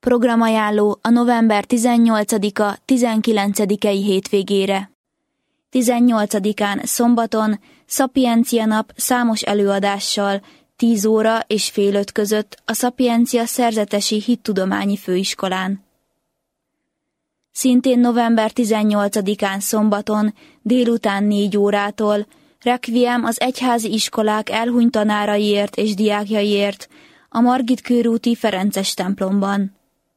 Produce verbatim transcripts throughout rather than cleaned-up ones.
Programajánló a november tizennyolcadika tizenkilencedikei hétvégére. tizennyolcadikán szombaton Szapiencia nap számos előadással tíz óra és fél öt között a Szapiencia Szerzetesi Hittudományi Főiskolán. Szintén november tizennyolcadikán szombaton délután négy órától requiem az egyházi iskolák elhunyt tanáraiért és diákjaiért a Margit körúti Ferences templomban.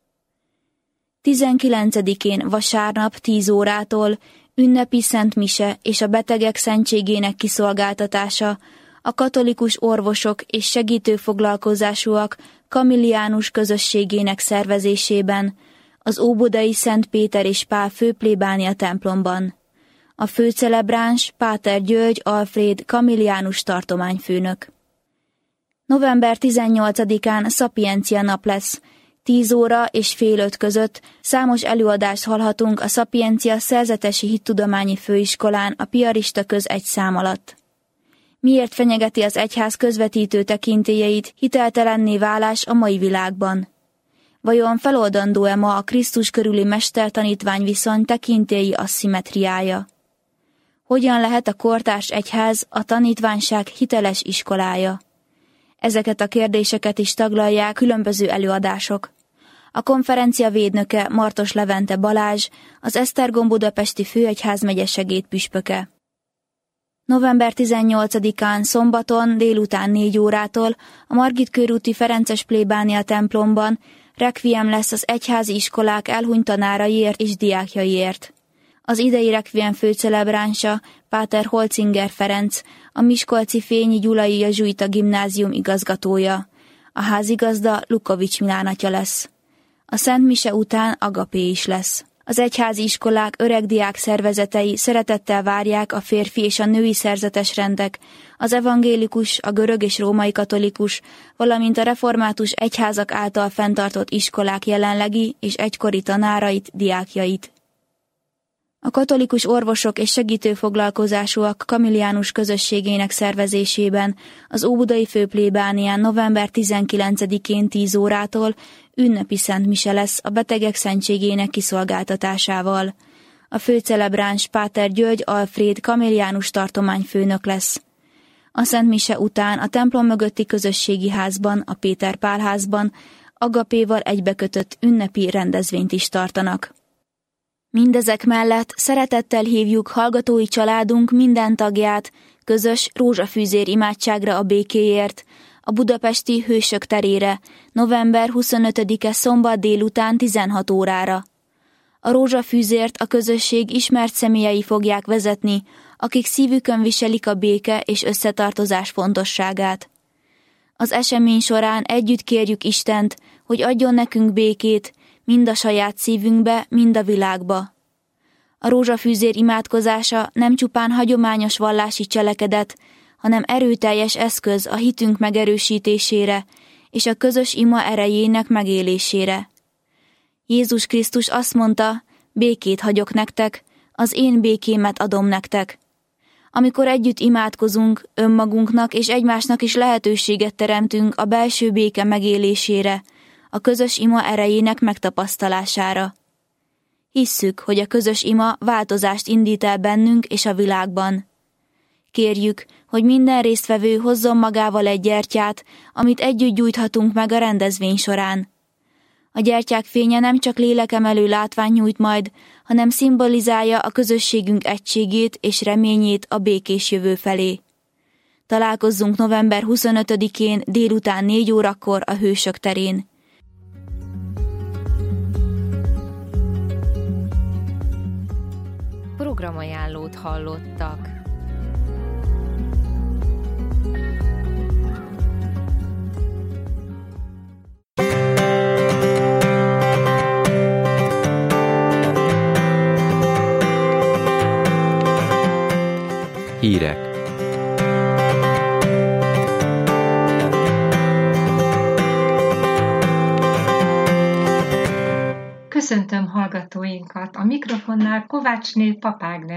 tizenkilencedikén vasárnap tíz órától ünnepi szent mise és a betegek szentségének kiszolgáltatása a katolikus orvosok és segítőfoglalkozásúak kamilliánus közösségének szervezésében az óbudai Szent Péter és Pál főplébánia templomban. A főcelebráns Páter György Alfréd kamilliánus tartományfőnök. november tizennyolcadikán Szapiencia nap lesz. tíz óra és fél öt között számos előadást hallhatunk a Szapiencia Szerzetesi Hittudományi Főiskolán a piarista köz egy szám alatt. Miért fenyegeti az egyház közvetítő tekintélyeit hiteltelenné válás a mai világban? Vajon feloldandó-e ma a Krisztus körüli mester-tanítvány viszony tekintélyi asszimetriája? Hogyan lehet a kortárs egyház a tanítványság hiteles iskolája? Ezeket a kérdéseket is taglalják különböző előadások. A konferencia védnöke Martos Levente Balázs, az Esztergom budapesti főegyházmegye segédpüspöke. november tizennyolcadikán szombaton délután négy órától a Margit körúti Ferences plébánia templomban requiem lesz az egyházi iskolák elhunyt tanáraiért és diákjaiért. Az idei requiem főcelebránsa Páter Holzinger Ferenc, a miskolci Fényi Gyulai Jezsuita Gimnázium igazgatója. A házigazda Lukovics Milán atya lesz. A Szent Mise után agapé is lesz. Az egyházi iskolák öregdiák szervezetei szeretettel várják a férfi és a női szerzetes rendek, az evangélikus, a görög és római katolikus, valamint a református egyházak által fenntartott iskolák jelenlegi és egykori tanárait, diákjait. A katolikus orvosok és segítőfoglalkozásúak kamilliánus közösségének szervezésében az óbudai főplébánián november tizenkilencedikén tíz órától ünnepi szent mise lesz a betegek szentségének kiszolgáltatásával. A főcelebráns Páter György Alfréd kamilliánus tartományfőnök lesz. A szent mise után a templom mögötti közösségi házban, a Péter Pál házban agapéval egybekötött ünnepi rendezvényt is tartanak. Mindezek mellett szeretettel hívjuk hallgatói családunk minden tagját közös rózsafűzér imádságra a békéért, a budapesti Hősök terére, november huszonötödike szombat délután tizenhat órára. A rózsafűzért a közösség ismert személyei fogják vezetni, akik szívükön viselik a béke és összetartozás fontosságát. Az esemény során együtt kérjük Istent, hogy adjon nekünk békét, mind a saját szívünkbe, mind a világba. A rózsafűzér imádkozása nem csupán hagyományos vallási cselekedet, hanem erőteljes eszköz a hitünk megerősítésére és a közös ima erejének megélésére. Jézus Krisztus azt mondta, békét hagyok nektek, az én békémet adom nektek. Amikor együtt imádkozunk, önmagunknak és egymásnak is lehetőséget teremtünk a belső béke megélésére, a közös ima erejének megtapasztalására. Hisszük, hogy a közös ima változást indít el bennünk és a világban. Kérjük, hogy minden résztvevő hozzon magával egy gyertyát, amit együtt gyújthatunk meg a rendezvény során. A gyertyák fénye nem csak lélekemelő látványt nyújt majd, hanem szimbolizálja a közösségünk egységét és reményét a békés jövő felé. Találkozzunk november huszonötödikén délután négy órakor a Hősök terén. Programajánlót hallottak. Hírek. Köszöntöm hallgatóinkat! A mikrofonnál Kovácsné Papágnes